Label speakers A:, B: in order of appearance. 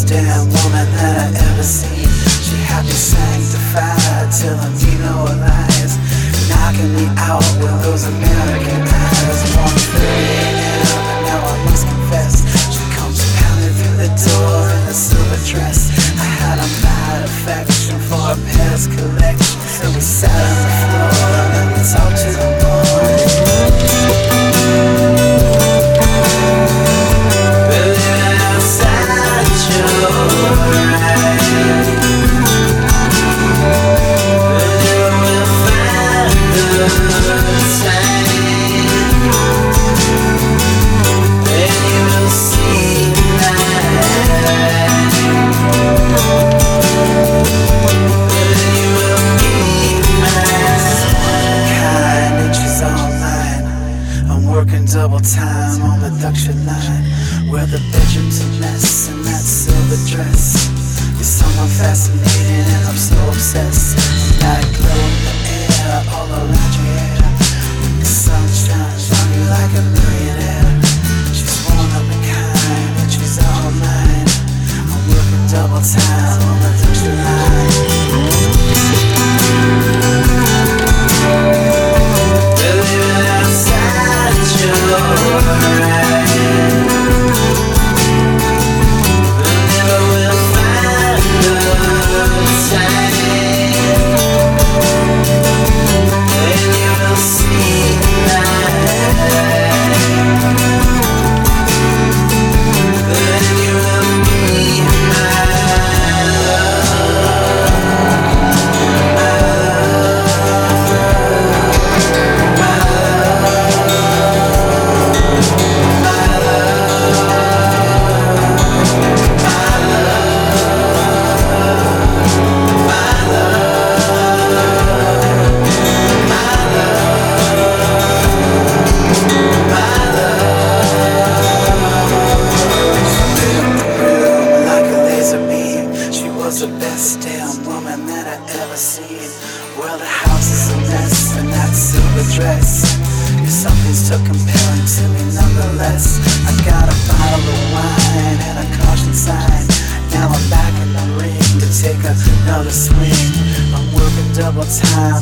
A: damn woman that I ever seen. She had me sanctified till I need no lies, knocking me out with those American eyes. 1:30 a.m. and now I must confess, she comes pounding through the door in a silver dress. I had a mad affection for her past collection, so we sat on the floor and then we talked to the morning. Double time on the production line, where the bedroom's a mess in that silver dress. You're someone fascinating and I'm so obsessed. That glow in the air all around your hair, the sun shines on you like a millionaire. She's one of a kind and she's all mine. I'm working double time on the production line. The best damn woman that I ever seen. Well, the house is a mess and that silver dress, if something's so compelling to me nonetheless. I got a bottle of wine and a caution sign. Now I'm back in the ring to take another swing. I'm working double time